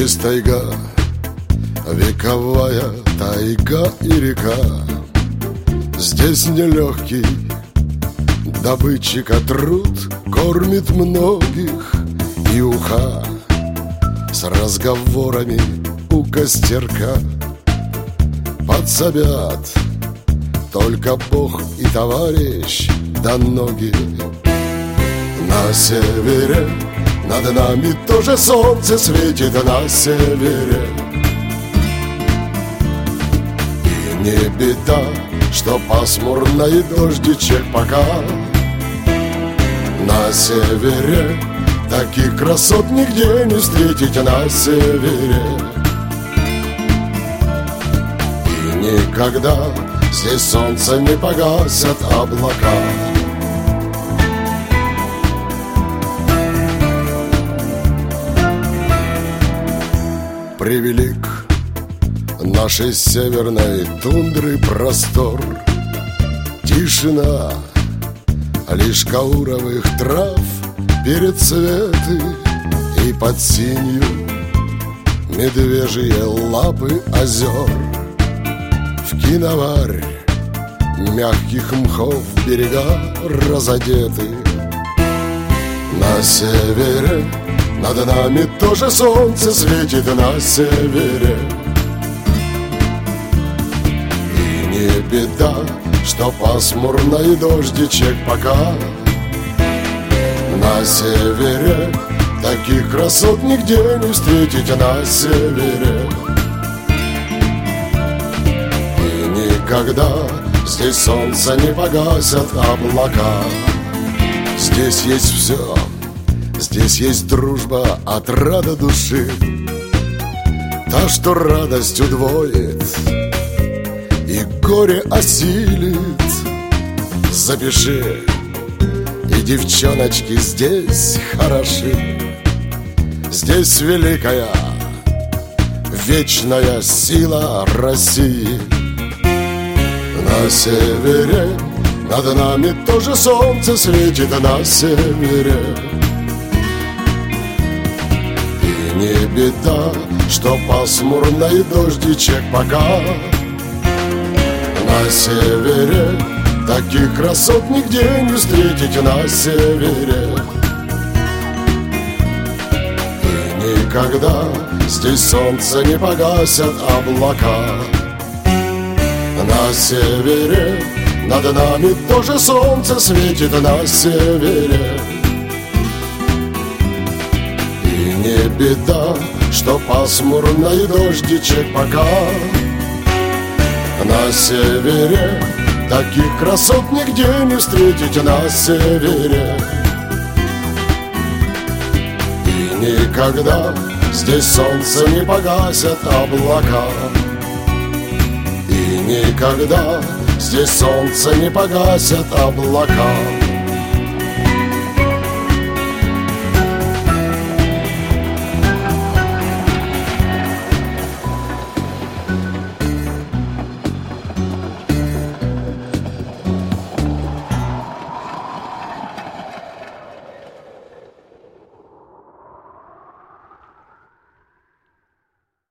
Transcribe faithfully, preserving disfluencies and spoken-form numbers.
Здесь тайга, вековая тайга и река. Здесь нелегкий добытчика труд кормит многих, и уха с разговорами у костерка подсобят только Бог и товарищ да ноги. На севере над нами тоже солнце светит, на севере. И не беда, что пасмурно и дождичек пока. На севере таких красот нигде не встретить, на севере. И никогда здесь солнце не погасят облака. Превелик нашей северной тундры простор, тишина лишь кауровых трав перед цветы, и под синью медвежьи лапы озер. В киноварь мягких мхов берега разодеты. На севере над нами тоже солнце светит, на севере. И не беда, что пасмурно и дождичек пока. На севере таких красот нигде не встретить, на севере. И никогда здесь солнце не погасят облака. Здесь есть все. Здесь есть дружба, отрада души, та, что радость удвоит и горе осилит. Запиши, и девчоночки здесь хороши. Здесь великая, вечная сила России. На севере над нами тоже солнце светит, на севере. Не беда, что пасмурно и дождичек пока. На севере таких красот нигде не встретить, на севере. И никогда здесь солнце не погасят облака. На севере над нами тоже солнце светит, на севере. Не беда, что пасмурно и дождичек пока. На севере таких красот нигде не встретить, на севере. И никогда здесь солнце не погасят облака. И никогда здесь солнце не погасят облака.